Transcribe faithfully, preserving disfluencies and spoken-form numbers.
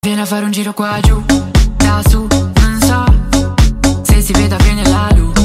Vieni a fare un giro qua giù, da su, non so se si veda bene la luce.